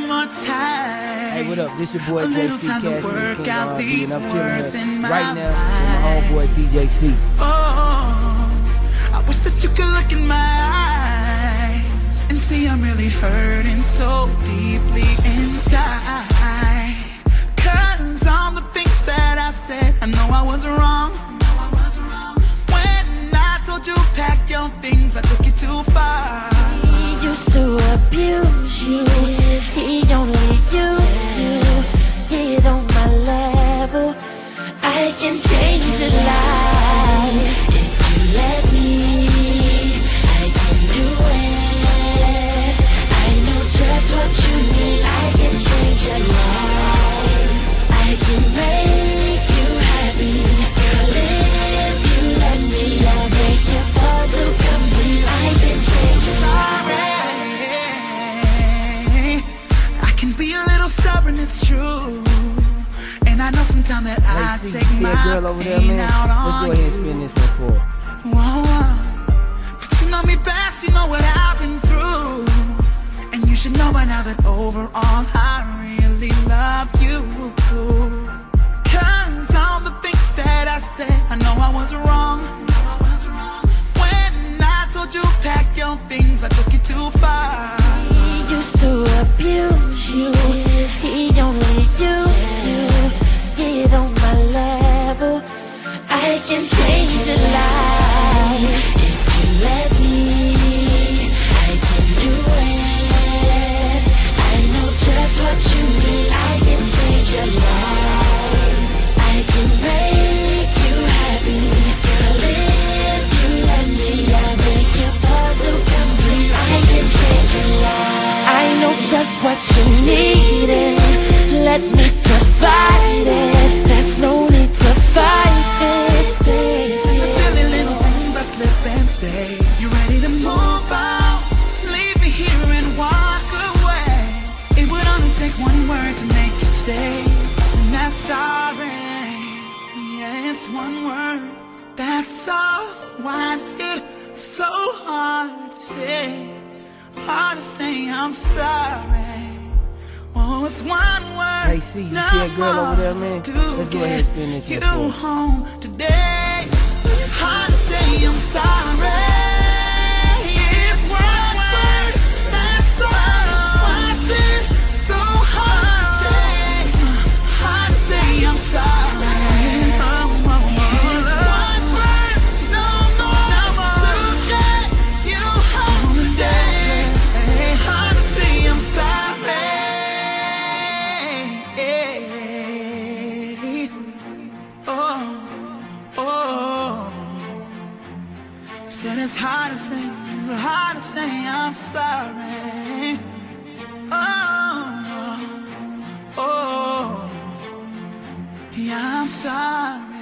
more time. Hey, what up? This your boy A little JC time to Cash, work King out R&B, these and I'm words chilling in here my right now mind. with my homeboy DJ C. Oh, I wish that you could look in my eyes and see I'm really hurting so deeply inside. 'Cause all the things that I said, I know I was wrong. When I told you pack your things, I took you too far. He used to abuse you. He only used to get on my level. I can change your life if you let me. I can do it. I know just what you need. I can change your life. I can make you happy. Girl, if you let me, I'll make your puzzle complete. I can change your life. I can be a little stubborn, it's true. And I know sometimes that I Hey, take see my that girl over there, pain man? out Let's on go ahead and you. spin this one for her. Whoa, but you know me best, you know what I've been through. And you should know by now that overall I really love you. 'Cause all the things that I said, I know I was wrong. When I told you pack your things, I took you too far. He used to abuse you. He only used to get on my level. I can change your life if you let me. I can do it. I know just what you need. I can change your life. I can make you happy. Girl, if you let me, I'll make your puzzle complete. I can change your life. I know just what you need, and let me provide it. There's no need to fight this, baby. The silly little things I slip and say. You ready to move on? Leave me here and walk away. It would only take one word to make you stay, and that's sorry. Yeah, it's one word. That's all. Why is it so hard to say? Hard to say I'm sorry. Oh, it's one word. Hey, see, you see that girl over there, man? To Let's go ahead and spin this get one for you her. home today. It's hard to say I'm sorry. It's one word. That's all. Why is it so hard to say? Hard to say I'm sorry. It's one word. No more to get you home today. Hard to say I'm sorry. Oh, oh. Said it's hard to say I'm sorry. Oh, oh, yeah, I'm sorry.